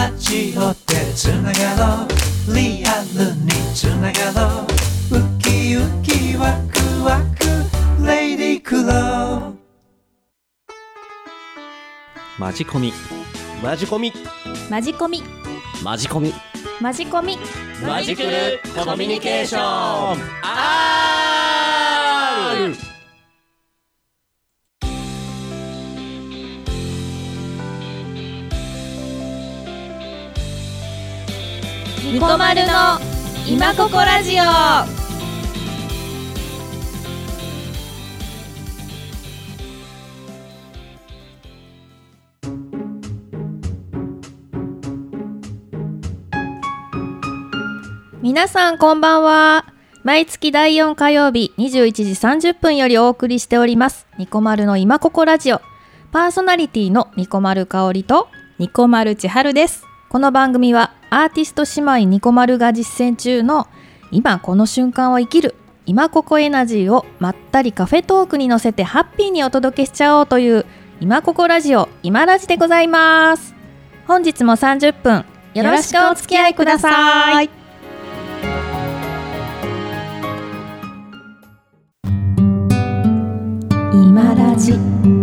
ラジオでつながろう、リアルにつながろう、ウキウキワクワクレディクロー。 マジコミマジコミマジコミマジコミマジコミマジクルコミュニケーション R。 ニコマルの今ここラジオ。皆さんこんばんは。毎月第4火曜日21時30分よりお送りしておりますニコマルの今ここラジオ。パーソナリティのニコマルかおりとニコマル千春です。 この番組はアーティスト姉妹ニコマルが実践中の今この瞬間を生きる今ここエナジーをまったりカフェトークに乗せてハッピーにお届けしちゃおうという今ここラジオ今ラジでございます。本日も30分よろしくお付き合いください。今ラジ。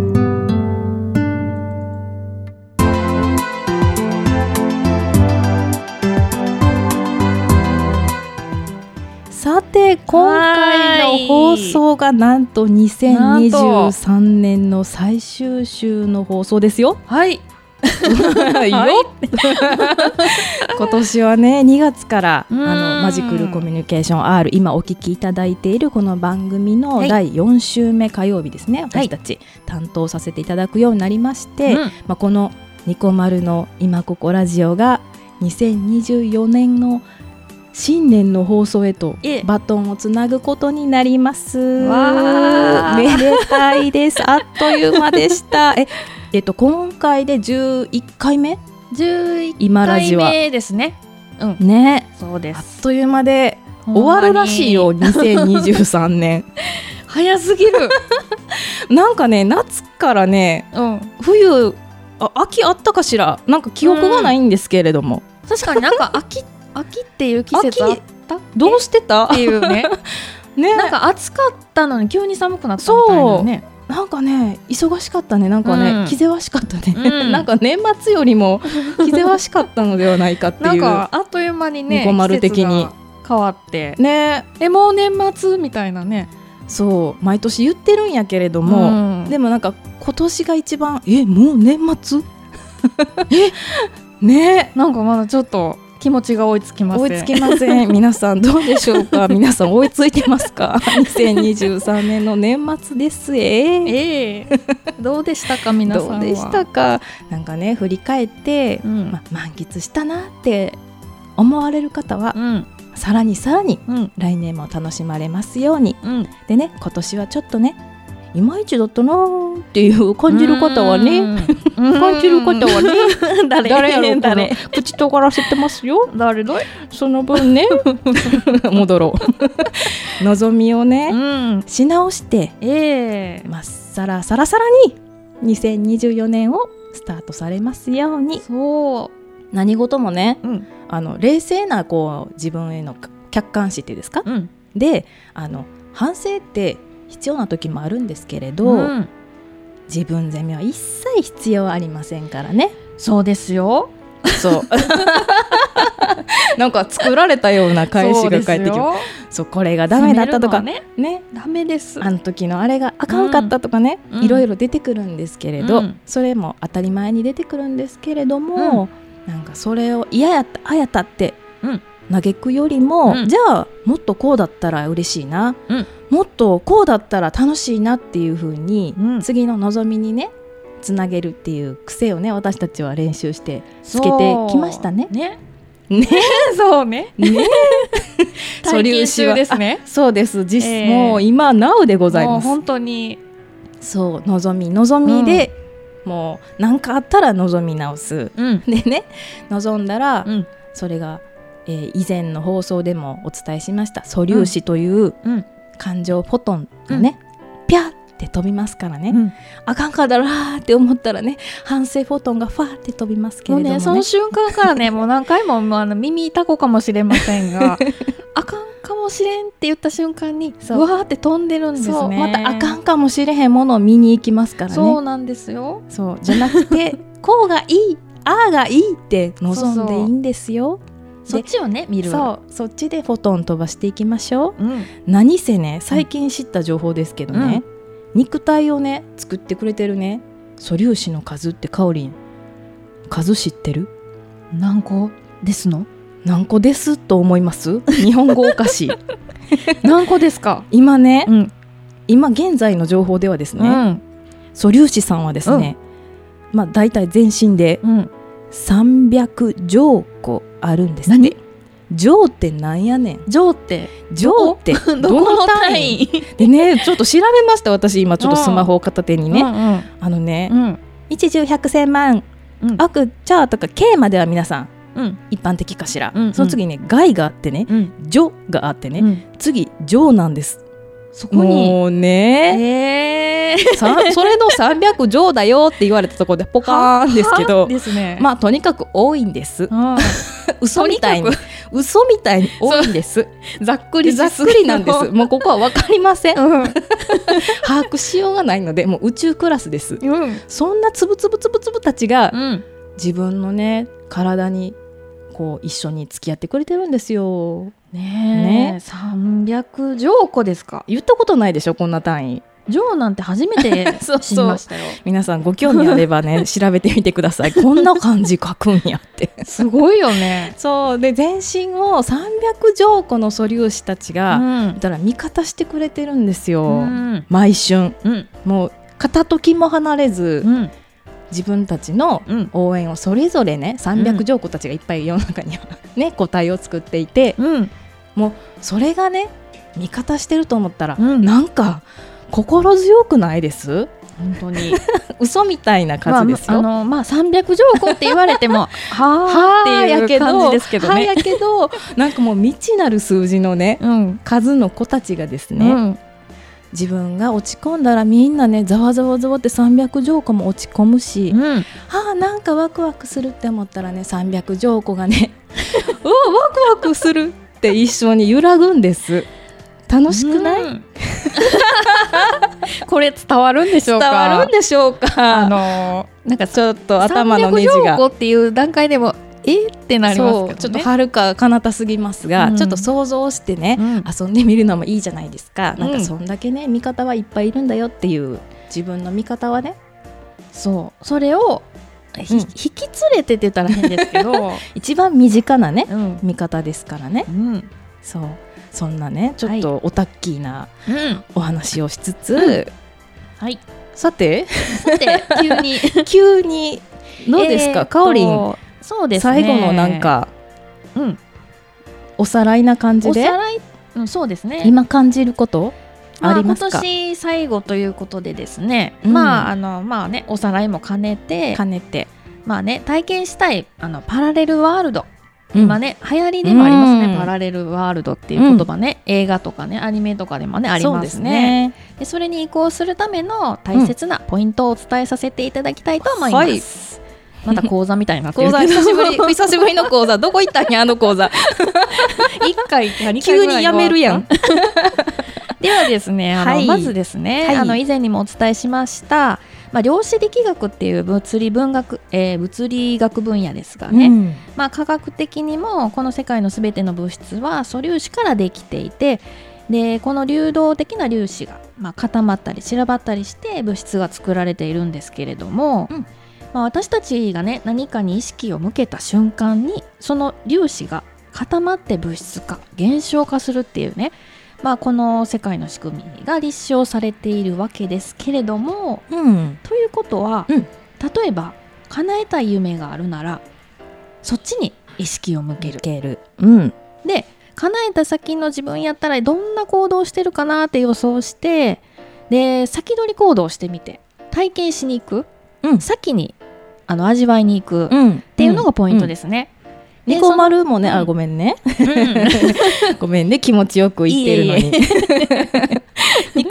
さて今回の放送がなんと2023年の最終週の放送ですよ。 はい今年はね2月からマジクルコミュニケーション R、 今お聞きいただいているこの番組の第4週目火曜日ですね、私たち担当させていただくようになりまして、このニコマルの今ここラジオが2024年の新年の放送へとバトンをつなぐことになります。わめでたいです。あっという間でした今回で11回目今ラジは 11回目ですね、 ね、 そうです。 あっという間で終わるらしいよ2023年早すぎるなんかね夏からね、冬秋あったかしら、なんか記憶がないんですけれども、 確かになんか秋っていう季節あったどうしてたっていうねね、 なんか暑かったのに急に寒くなったみたいなね。 なんかね忙しかったね、なんかね、気ぜわしかったね、なんか年末よりも気ぜわしかったのではないかっていうなんかあっという間にねニコマル的に季節が変わってね、 もう年末みたいなね。 そう毎年言ってるんやけれども、でもなんか今年が一番もう年末ね、 なんかまだちょっと気持ちが追いつきません。 追いつきません皆さんどうでしょうか皆さん追いついてますか2023年の年末ですどうでしたか皆さんは。 どうでしたか。なんかね振り返って、満喫したなって思われる方は、さらに来年も楽しまれますように、でね今年はちょっとねいまいちだったなっていう感じる方はね感じる方はね誰やろう誰口尖らせてますよ誰だいその分ね戻ろう望みをね、し直してまっさらさらに2024年をスタートされますように。 そう何事もね、冷静なこう自分への客観視ってですか、で反省って必要な時もあるんですけれど、自分責めは一切必要ありませんからね。 そうですよ。 そうなんか作られたような返しが返ってきます。そうこれがダメだったとかねダメです。 あの時のあれがあかんかったとかね、いろいろ出てくるんですけれど、それも当たり前に出てくるんですけれども、なんかそれを嫌やったあやったって嘆くよりも、じゃあもっとこうだったら嬉しいな、もっとこうだったら楽しいなっていう風に、次の望みにねつなげるっていう癖をね私たちは練習してつけてきましたね。 そうね素粒子はですね。 そうです、もう今なうでございます。 もう本当にそう望みで、もう何かあったら望み直す、でね望んだら、それが、以前の放送でもお伝えしました素粒子という、感情フォトンがね、ピャッって飛びますからね、あかんかだらーって思ったらね反省フォトンがファーって飛びますけれどもね、 その瞬間からねもう何回も耳痛こかもしれませんがあかんかもしれんって言った瞬間にうわーって飛んでるんですね。 そうまたあかんかもしれへんものを見に行きますからね。 そうなんですよ。 そうじゃなくてこうがいいあーがいいって望んでいいんですよ。 そっちをね見る。 そっちでフォトン飛ばしていきましょう、何せね最近知った情報ですけどね、肉体をね作ってくれてるね素粒子の数ってかおりん数知ってる？ 何個ですの？ 何個ですと思います？日本語おかしい何個ですか？ 今ね、今現在の情報ではですね、素粒子さんはですね、だいたい全身で300兆個あるんですって。兆ってなんやねん。兆ってどの単位でね、ちょっと調べました。私今ちょっとスマホを片手にね、一十百千万億兆とか K までは皆さん一般的かしら、その次ね外があってね、兆があってね、次兆なんです。そこにもうね、それの300兆だよって言われたところでポカーンですけどですね、とにかく多いんです。嘘みたいに多いんです。ざっくりなんです。もうここは分かりません、把握しようがないのでもう宇宙クラスです、そんなつぶつぶたちが、自分のね体にこう一緒に付き合ってくれてるんですよ。ねえ、 300兆個ですか？ 言ったことないでしょこんな単位。兆なんて初めて知りましたよ。皆さんご興味あればね調べてみてください。こんな感じ書くんやってすごいよね。 そうで全身を300兆個の素粒子たちが、だから味方してくれてるんですよ、毎春、もう片時も離れず、自分たちの応援をそれぞれね300兆個たちがいっぱい世の中にはね個体を作っていて、もうそれがね味方してると思ったら、なんか心強くないです？本当に嘘みたいな数ですよ。 300兆個って言われてもはーっていう感じですけどね。 やけどなんかもう未知なる数字のね、数の子たちがですね、自分が落ち込んだらみんなねざわざわざわって300兆個も落ち込むし、なんかワクワクするって思ったらね300兆個がねワクワクするって一緒に揺らぐんです。楽しくない？ これ伝わるんでしょうか？ 伝わるんでしょうか？なんかちょっと頭のネジが 300兆個っていう段階でもってなりますけどね。 ちょっと遥か彼方すぎますが、ちょっと想像してね、遊んでみるのもいいじゃないですか。なんかそんだけね味方はいっぱいいるんだよっていう自分の味方はね、 それを引き連れてって言ったら変ですけど一番身近なね、味方ですからね、そんなねちょっとオタッキーなお話をしつつ、さて急にどうですか、かおりん。 そうですね、 最後のなんか、おさらいな感じでそうですね、 今感じることありますか？ 今年最後ということでですね、おさらいも兼ねて体験したいパラレルワールド、今ね流行りでもありますね、パラレルワールドっていう言葉ね、映画とかねアニメとかでもねありますね。でそれに移行するための大切なポイントをお伝えさせていただきたいと思います、また講座みたいになってるけど久しぶりの講座どこ行ったんや講座 1回2回急にやめるやんではですねまずですね、以前にもお伝えしました量子力学っていう物理学分野ですがね、科学的にもこの世界のすべての物質は素粒子からできていて、でこの流動的な粒子が、固まったり散らばったりして物質が作られているんですけれども、私たちがね何かに意識を向けた瞬間にその粒子が固まって物質化現象化するっていうね、この世界の仕組みが立証されているわけですけれども、ということは、例えば叶えたい夢があるならそっちに意識を向ける、で叶えた先の自分やったらどんな行動をしてるかなって予想して、で先取り行動をしてみて体験しに行く、先に味わいに行くっていうのがポイントですね。 ニコマルもね、ごめんね、ごめんね気持ちよく言ってるのにニ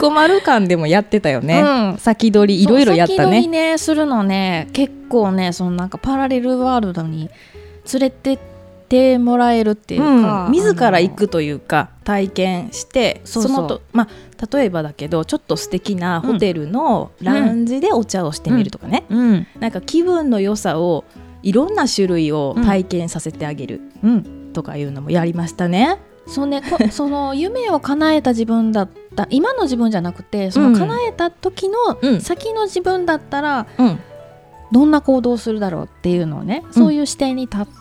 ニコマル館でもやってたよね、 うん、 先取りいろいろやったね。 先取りねするのね結構ねそのなんかパラレルワールドに連れてってもらえるっていうか、 自ら行くというか体験してそのと、例えばだけどちょっと素敵なホテルのラウンジでお茶をしてみるとかね、なんか気分の良さをいろんな種類を体験させてあげるとかいうのもやりましたね。 そうね、その夢を叶えた自分だった今の自分じゃなくてその叶えた時の先の自分だったら、どんな行動をするだろうっていうのをね、そういう視点に立って、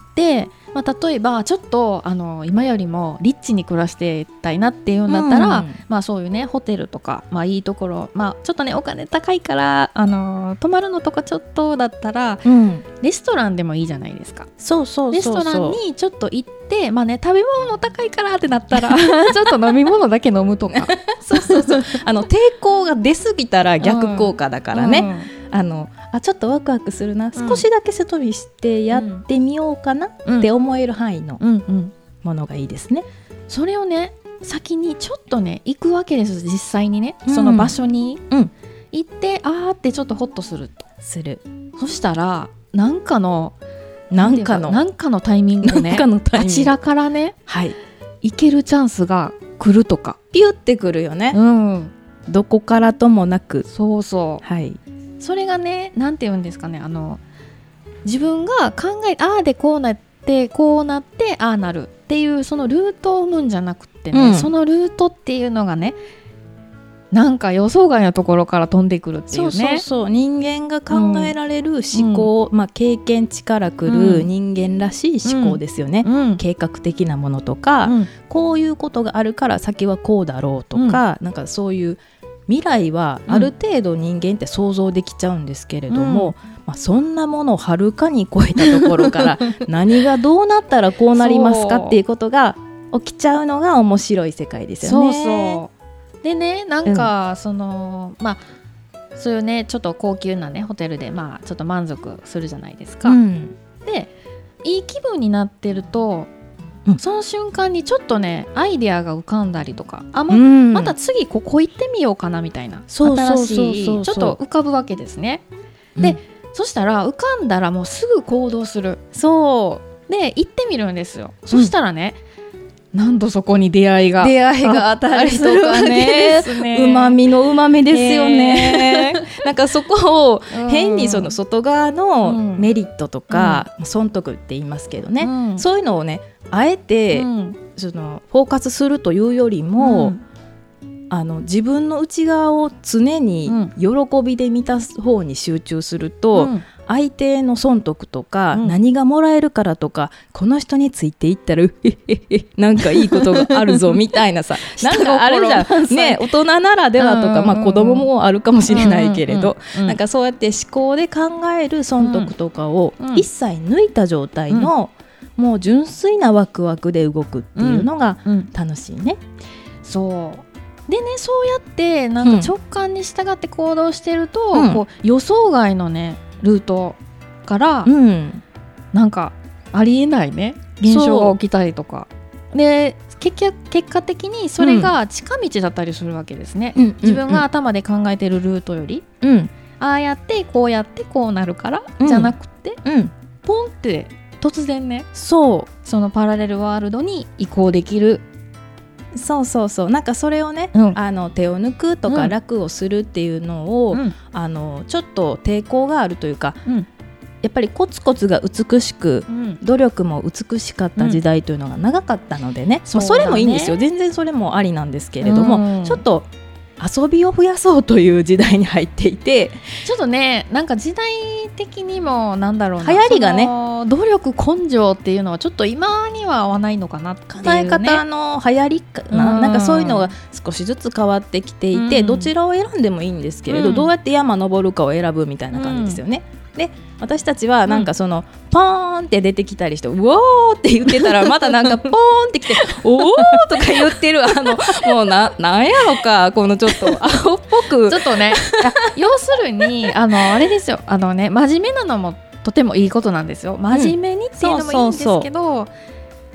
例えばちょっと今よりもリッチに暮らしていたいなっていうんだったら、そういうねホテルとか、いいところ、ちょっとねお金高いから泊まるのとかちょっとだったら、レストランでもいいじゃないですか。 そうレストランにちょっと行って、食べ物高いからってなったらちょっと飲み物だけ飲むとかそう抵抗が出すぎたら逆効果だからね、ちょっとワクワクするな、少しだけ背飛びしてやってみようかなって思える範囲のものがいいですね。 それをね先にちょっとね行くわけです。実際にねその場所に行って、あーってちょっとホッとする。そしたらなんかのタイミングねあちらからね、行けるチャンスが来るとかピュってくるよね、どこからともなく。 それがねなんて言うんですかね、自分が考えああでこうなってこうなってああなるっていうそのルートを踏むんじゃなくてね、そのルートっていうのがねなんか予想外のところから飛んでくるっていうね。 人間が考えられる思考、経験値からくる人間らしい思考ですよね、計画的なものとか、こういうことがあるから先はこうだろうとか、なんかそういう未来はある程度人間って想像できちゃうんですけれども、そんなものをはるかに超えたところから何がどうなったらこうなりますかっていうことが起きちゃうのが面白い世界ですよね。 でねなんか、そういうねちょっと高級なねホテルでちょっと満足するじゃないですか、でいい気分になってると、その瞬間にちょっとねアイデアが浮かんだりとか、また次ここ行ってみようかなみたいな新しいちょっと浮かぶわけですね。で、そしたら浮かんだらもうすぐ行動する。で行ってみるんですよ。そしたらね、なんとそこに出会いがあったりとかね、うまみのうまみですよね、なんかそこを変にその外側のメリットとか、損得って言いますけどね、そういうのをねあえて、そのフォーカスするというよりも、自分の内側を常に喜びで満たす方に集中すると、相手の損得とか、何がもらえるからとか、この人についていったらなんかいいことがあるぞみたいなさなんかあるじゃんね、大人ならではとか、子供もあるかもしれないけれど、なんかそうやって思考で考える損得とかを一切抜いた状態の、もう純粋なワクワクで動くっていうのが楽しいね。 でね、そうやってなんか直感に従って行動してると、こう予想外のねルートから、なんかありえないね現象が起きたりとかで、結果的にそれが近道だったりするわけですね、自分が頭で考えてるルートより、ああやってこうやってこうなるから、じゃなくて、ポンって突然ね、そのパラレルワールドに移行できる。 なんかそれをね、手を抜くとか楽をするっていうのを、ちょっと抵抗があるというか、やっぱりコツコツが美しく、努力も美しかった時代というのが長かったのでね、それもいいんですよ、全然それもありなんですけれども、ちょっと遊びを増やそうという時代に入っていて、 ちょっとねなんか時代的にもなんだろうな、 流行りがね、 努力根性っていうのはちょっと今には合わないのかなっていうね、 考え方の流行りかな、なんかそういうのが少しずつ変わってきていて、どちらを選んでもいいんですけれど、どうやって山登るかを選ぶみたいな感じですよね。で私たちはなんかその、ポーンって出てきたりして、うおーって言ってたらまたなんかポーンってきておーとか言ってるもうなんやろか、このちょっとアホっぽくちょっとね要するにあれですよ、真面目なのもとてもいいことなんですよ。真面目にっていうのもいいんですけど、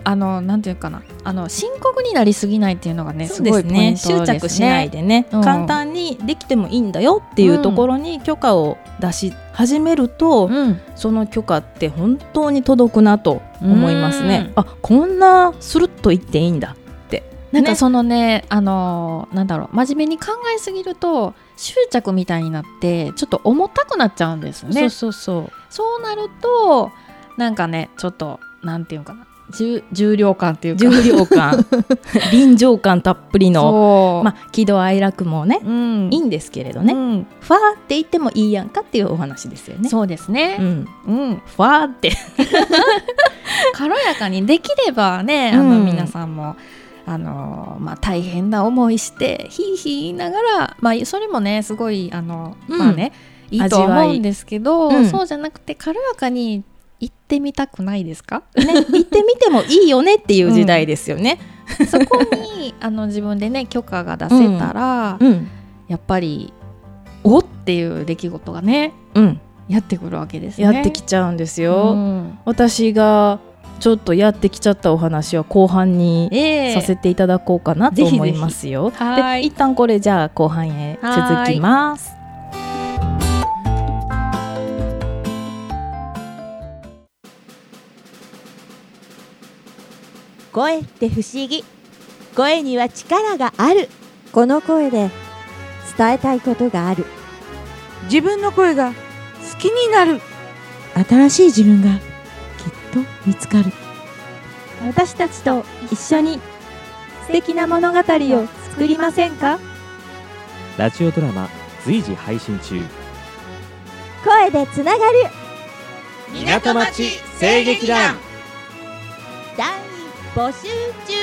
なんていうかな、深刻になりすぎないっていうのがね、すごいポイントですね。 執着しないでね、簡単にできてもいいんだよっていうところに許可を出し始めると、その許可って本当に届くなと思いますね。こんなスルッと言っていいんだって、 なんかそのね、なんだろう、真面目に考えすぎると執着みたいになってちょっと重たくなっちゃうんですね。そうなるとなんかね、ちょっとなんていうかな、重量感っていうか、 臨場感たっぷりの、喜怒哀楽もね、いいんですけれどね、ファーって言ってもいいやんかっていうお話ですよね。 そうですね、 ファーって軽やかにできればね、皆さんも大変な思いしてヒーヒー言いながら、それもねすごいいいと思うんですけど、そうじゃなくて軽やかに行ってみたくないですか、 ね、行ってみてもいいよねっていう時代ですよね、 そこに自分でね許可が出せたら、やっぱりおっていう出来事がね、やってくるわけですね。 やってきちゃうんですよ、私がちょっとやってきちゃったお話は後半にさせていただこうかなと思いますよ。で、一旦これじゃあ後半へ続きます。 声って不思議。声には力がある。この声で伝えたいことがある。 自分の声が好きになる。 新しい自分がきっと見つかる。私たちと一緒に素敵な物語を作りませんか？ ラジオドラマ随時配信中。 声でつながる港町声劇団団員募集中。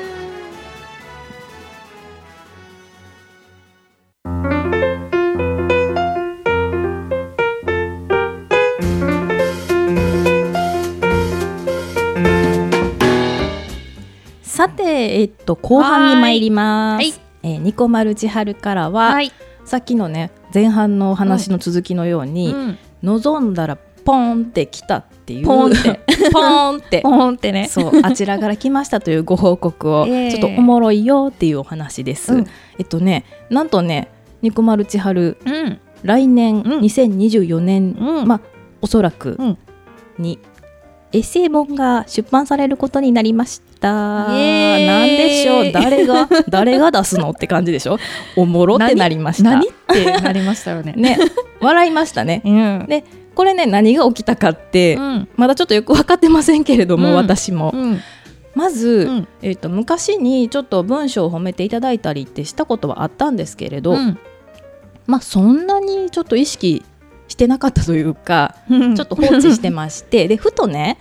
さて、後半に参ります。ニコマル千春からは、さっきのね前半の話の続きのように、望んだらポンって来たっていう、ポンってね、そうあちらから来ましたというご報告を、ちょっとおもろいよっていうお話です。なんとねニコマル千春、来年2024年、おそらくにエッセイ本が出版されることになりました。なんでしょう、誰が出すのって感じでしょ。おもろってなりました。 何ってなりましたよね。 ね、笑いましたね。でこれね、何が起きたかって、まだちょっとよく分かってませんけれども、私も、まず、昔にちょっと文章を褒めていただいたりってしたことはあったんですけれど、そんなにちょっと意識してなかったというか、ちょっと放置してましてでふとね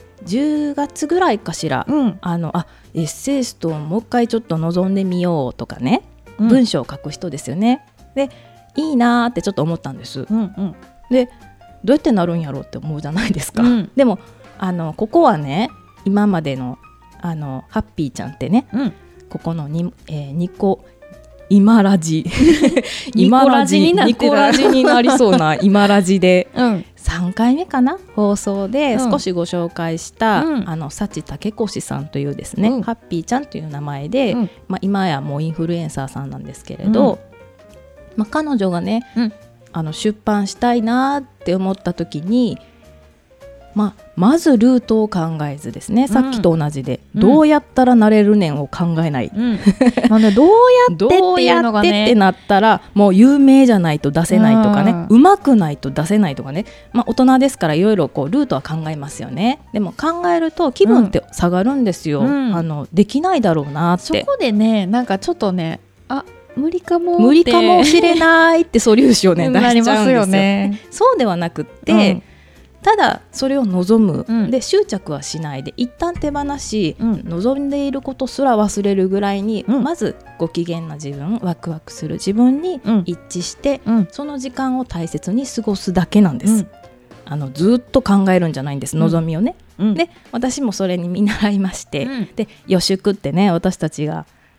10月ぐらいかしら、エッセイストをもう一回ちょっと望んでみようとかね、文章を書く人ですよね。でいいなってちょっと思ったんです、でどうやってなるんやろうって思うじゃないですか、でもここはね今までのハッピーちゃんってね、ここのニコ今ラジニコラジになりそうな今ラジで、3回目かな放送で少しご紹介した、幸武越さんというですね、ハッピーちゃんという名前で、今やもうインフルエンサーさんなんですけれど、彼女がね、出版したいなって思った時に、まずルートを考えずですね、さっきと同じで、どうやったらなれるねんを考えない、 どうやってっていうのがね、 ってなったらもう有名じゃないと出せないとかね、うまくないと出せないとかね、大人ですからいろいろこうルートは考えますよね。でも考えると気分って下がるんですよ、できないだろうなって。 そこでね、なんかちょっとね、無理かもしれないってソリューションをね出しちゃうんですよね。そうではなくって、ただそれを望む、で執着はしないで一旦手放し、望んでいることすら忘れるぐらいに、まずご機嫌な自分、ワクワクする自分に一致して、その時間を大切に過ごすだけなんです、ずっと考えるんじゃないんです、望みをね、で私もそれに見習いまして、で予祝ってね、私たちが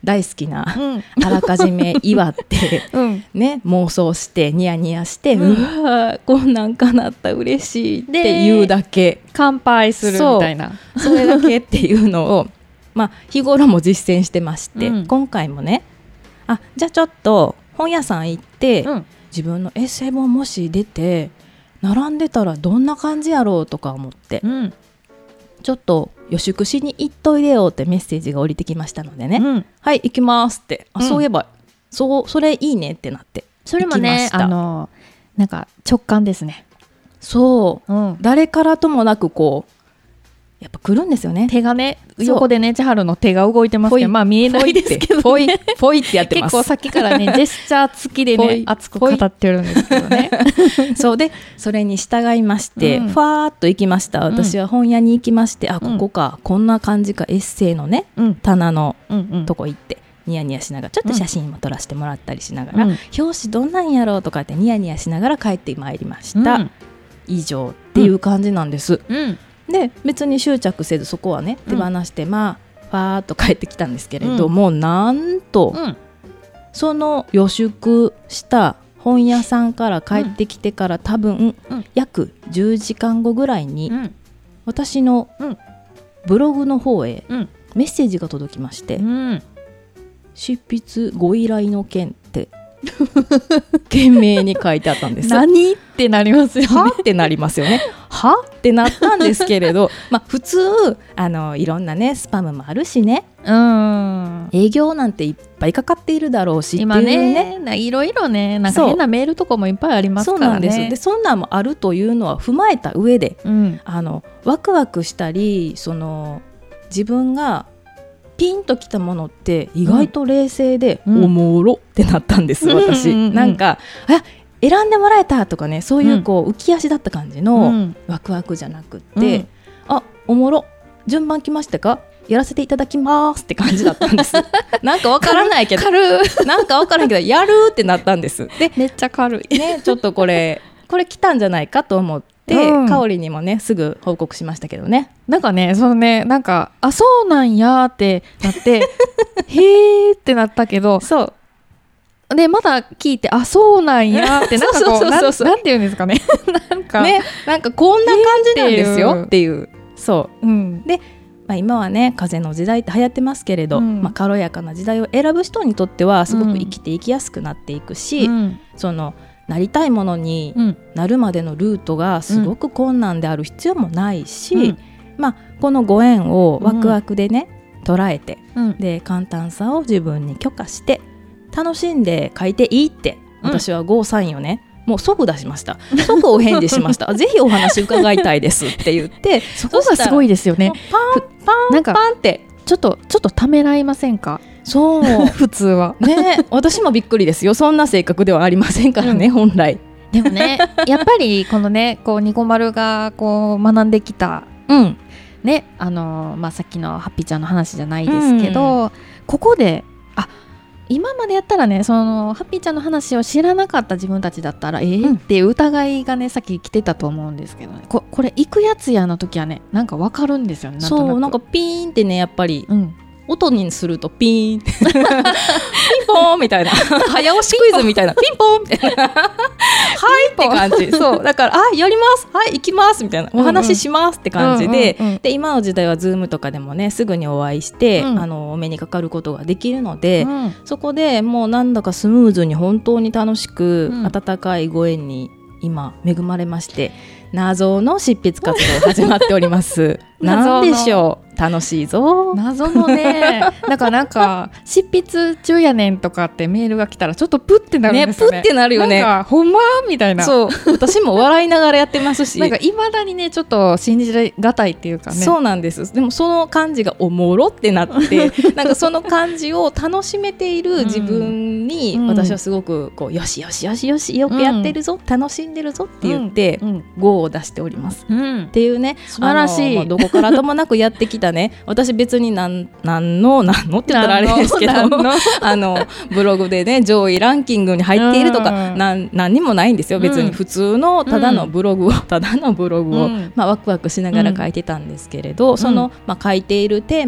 大好きなうんあらかじめ祝ってうんね、妄想してニヤニヤして、うわーこんなんかなった嬉しいってでいうだけ、 乾杯するみたいな。 それだけっていうのをまあ日頃も実践してまして、 うん今回もね、じゃあちょっと本屋さん行って、 うん自分のエッセイ本もし出て並んでたらどんな感じやろうとか思って、 うんちょっと予習しに行っといでよってメッセージが降りてきましたのでね、 うんはい行きますって、 うんそういえばそれいいねってなって、 それも行きまねしたなんか直感ですね。 そううん誰からともなくこうやっぱ来るんですよね。 手がねそう横でね千春の手が動いてますけど、まあ見えないですけど、 ポイね、 ポイってやってます。 結構さっきからねジェスチャー付きでぽいね熱く語ってるんですけどね。 そうでそれに従いまして、 うんファーっと行きました。私は本屋に行きまして、 んここか、こんな感じか、エッセイのねうん棚のうんうんとこ行ってニヤニヤしながらちょっと写真も撮らせてもらったりしながら、 うん表紙どんなんやろうとかってニヤニヤしながら帰ってまいりました、 うん以上っていう感じなんです、 うんで別に執着せずそこはね手放して、まあファーっと帰ってきたんですけれども、なんと、 うんその予習した本屋さんから帰ってきてから多分、 うん約10時間後ぐらいに、 うん私のうんブログの方へうんメッセージが届きまして、 うん執筆ご依頼の件って懸命に書いてあったんですよ。 何ってなりますよね。 はってなりますよね。はってなったんですけれど、まあ普通いろんなねスパムもあるしね、 うん営業なんていっぱいかかっているだろうしっていう今ね。 ねいろいろねなんそうか変なメールとかもいっぱいありますからね。 そうなんです。でそんなんもあるというのは踏まえた上で、 うんワクワクしたり自分がピンときたものって意外と冷静で、 うんおもろってなったんです、私、 うんうんうんうんなんか選んでもらえたとかね、そういう浮き足だった感じうのんワクワクじゃなくって、 うんおもろ順番来ましたか、やらせていただきますって感じだったんですなんかわからないけどなんかわからないけどやるってなったんですでめっちゃ軽い。 ねちょっとこれ来たんじゃないかと思って、 うん香りにもねすぐ報告しましたけどね。 なんかねなんかそうなんやってなってへーってなったけどそうでまだ聞いてそうなんやってなんかこうそうなんていうんですかねなんかね、なんかこんな感じなんですよっていう、そううん今はね風の時代って流行ってますけれど、 うん軽やかな時代を選ぶ人にとってはすごく生きていきやすくなっていくし、 うんなりたいものにうんなるまでのルートがすごく困難である必要もないし、 うんこのご縁をワクワクでね、捉えて、 うんで簡単さを自分に許可して楽しんで書いていいって私はゴーサインをね、もう即出しました。即お返事しましたぜひお話伺いたいですって言ってそこがすごいですよね。 パンってちょっとためらいませんかそう普通は。 ね、私もびっくりですよ。そんな性格ではありませんからね、本来。 でもねやっぱりこのねニコマルが学んできたうん、 ねさっきのハッピーちゃんの話じゃないですけど、ここで今までやったらねハッピーちゃんの話を知らなかった自分たちだったらっていう疑いがねさっき来てたと思うんですけどね、これ行くやつやの時はねなんか分かるんですよね。 そうなんかピーンってねやっぱりうん音にするとピーンってピンポーンみたいな早押しクイズみたいなピンポーンみたいなはいって感じ。そうだからやりますはい行きますみたいなお話ししますって感じで、 うんうんうんで今の時代はズームとかでもねすぐにお会いして、 うんお目にかかることができるので、 うんそこでもうなんだかスムーズに本当に楽しく、 うん温かいご縁に今恵まれまして謎の執筆活動始まっております謎のなんでしょう楽しいぞ。 謎のねなんか執筆中やねんとかってメールが来たらちょっとプッてなるんですよね。 ねプッてなるよねなんかほんまみたいな。 そう私も笑いながらやってますしなんか未だにねちょっと信じがたいっていうかね。 そうなんです。でもその感じがおもろってなってなんかその感じを楽しめている自分に、 うん私はすごくよしよしよしよしよくやってるぞ、楽しんでるぞって言って、 うん 5を出しておりますうんっていうね、 素晴らしいもうどこからともなくやってきたね私別に何のって言ったらあれですけど何のブログでね上位ランキングに入っているとか、何にもないんですよ別に、普通のただのブログを、ワクワクしながら書いてたんですけれど、その、書いているテーマ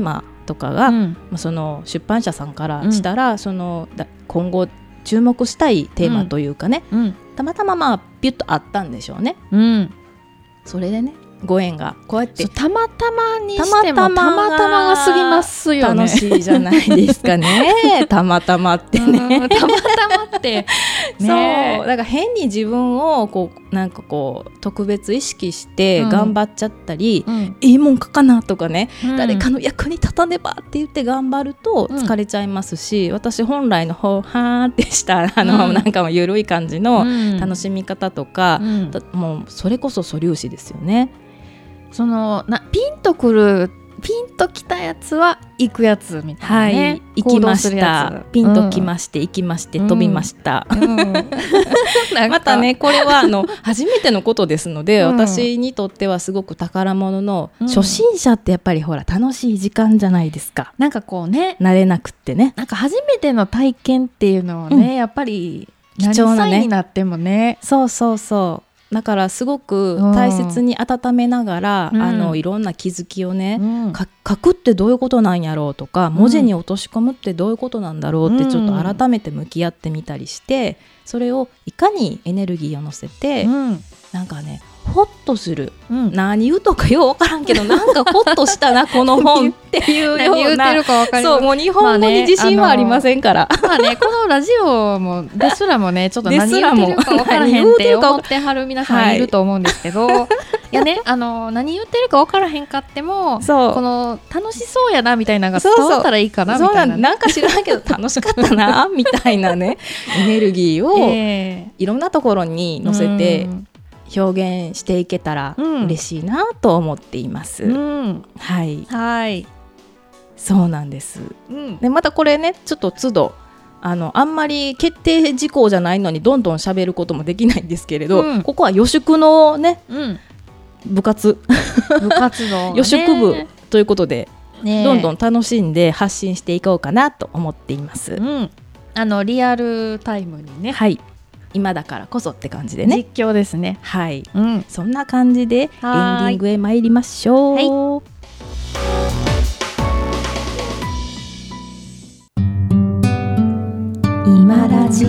とかが、 うんその出版社さんからしたら、その今後注目したいテーマというかね、 うんたまたまピュッとあったんでしょうね。 うんそれでねご縁がこうやってそうたまたまにしてもたまたまが過ぎますよね。 楽しいじゃないですかねたまたまってね、 うんたまたまってねそうだから変に自分をこうなんかこう特別意識してうん頑張っちゃったり、 うんいいもん書かなとかね、 うん誰かの役に立たねばって言って頑張るとうん疲れちゃいますし、私本来のほはーってしたうんなんか緩い感じのうん楽しみ方とか、 うんもうそれこそ素粒子ですよね。 そのピンときたやつは行くやつみたはいい、 なね、 行きましたピンときしまして、行きまして飛びました、 た、うんなんかまたねこれは初めてのことですので、 うん私にとってはすごく宝物の、 うん初心者ってやっぱりほら楽しい時間じゃないですか。 なんかこうね慣れなくってね。 なんか初めての体験っていうのはね、やっぱり貴重なね何歳になってもねそうそうそうだからすごく大切に温めながら、 うんいろんな気づきをね、 うん書くってどういうことなんやろうとか、文字に落とし込むってどういうことなんだろうってちょっと改めて向き合ってみたりして、それをいかにエネルギーを乗せて、 うんなんかねホッとする、 うん何言うとかよう分からんけどなんかホッとしたなこの本っていう何言ってようなるか分かりますそうもう日本語に自信はありませんから、 まあね、このラジオもですらもねちょっと何ですらも言ってるか分からへんって思ってはる皆さんいると思うんですけど、いやね何言ってるか分からへんかってもそうこの楽しそうやなみたいなのが伝わったらいいかなみそうたいな。 なんか知らんけど楽しかったなみたいなねエネルギーをえいろんなところに乗せて表現していけたらうん嬉しいなと思っています、 うんはいはい、 そうなんです。 うんでまたこれねちょっと都度あんまり決定事項じゃないのにどんどん喋ることもできないんですけれど、 うんここは予祝のねうん、 部活部活動、ね、 予祝部ということで、 ねどんどん楽しんで発信していこうかなと思っています、 うん、リアルタイムにね、 はい今だからこそって感じでね、 実況ですね。 はいうん、 そんな感じでエンデはーいィングへ参りましょう、 今ラジ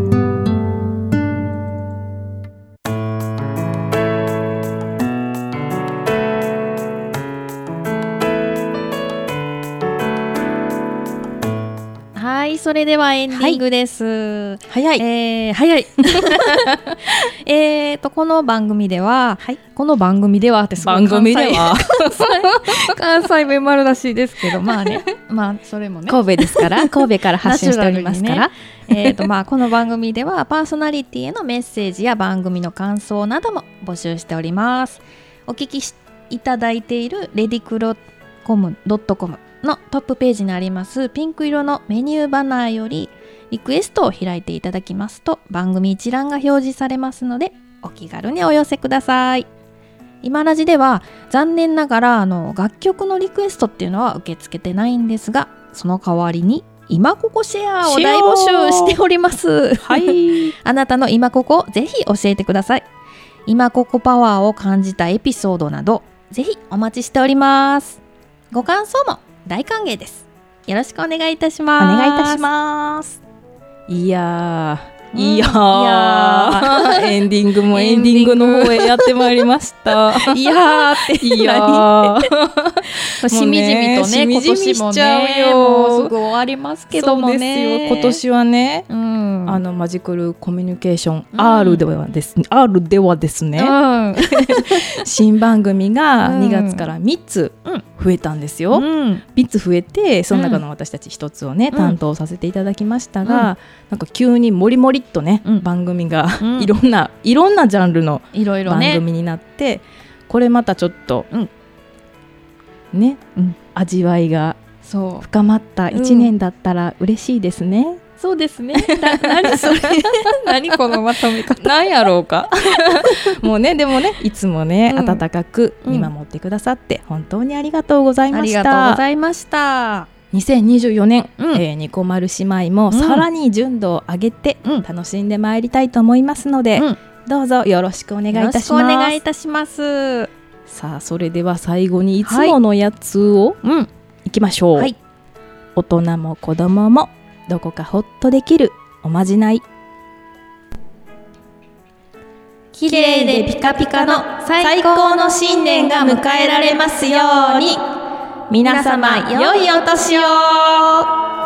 はい、それではエンディングです。 早い、 早い。この番組では、 はいこの番組ではってすごい番組では関西弁丸らしいですけど、まあね、まあそれもね。 神戸ですから神戸から発信しておりますから、 まあこの番組ではパーソナリティへのメッセージや番組の感想なども募集しております。お聞きいただいているレディクロコム.comのトップページにありますピンク色のメニューバナーよりリクエストを開いていただきますと番組一覧が表示されますのでお気軽にお寄せください。今ラジでは残念ながら楽曲のリクエストっていうのは受け付けてないんですが、その代わりに今ここシェアを大募集しております。 はいあなたの今ここをぜひ教えてください。今ここパワーを感じたエピソードなどぜひお待ちしております。ご感想も大歓迎です。よろしくお願いいたしおます。 願いいたしますいやうんいやーエンディングもエンディングの方へやってまいりましたいやーっていやーしみじみとね、 しみじみしちゃうよ今年もねもうすぐ終わりますけどもね。 そうですよ今年はね、 うん、 マジクルコミュニケーション R ではですね、新番組が2月から3つ増えたんですよ、 うん 3つ増えてその中の私たち1つをね、担当させていただきましたが、 うんなんか急にもりもりっとね、 うん番組がうんいろんなジャンルのいろいろ番ね。 組になって、これまたちょっと、 うんね、 うん味わいがそう深まった1年だったら嬉しいですね、 そうですね。何それ何このまとめ方。 なんやろうかもうねでもねいつもね、 うん温かく見守ってくださって本当にありがとうございありました。 がとうございました。 2024年、 うんニコマル姉妹もさらに純度を上げてうん楽しんでまいりたいと思いますので、 うんどうぞよろしくお願いいたします。 よろしくお願いいたします。 さあそれでは最後にいつものやつをうん。 いきましょう、 はい、 大人も子供もどこかほっとできるおまじない。 綺麗でピカピカの最高の新年が迎えられますように。皆様良いお年を。